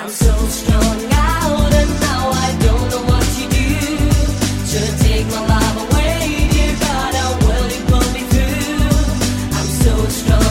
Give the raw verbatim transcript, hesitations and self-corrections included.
I'm so strung out and now I don't know what to do. Should take my life away, dear God, how will you pull me through? I'm so strung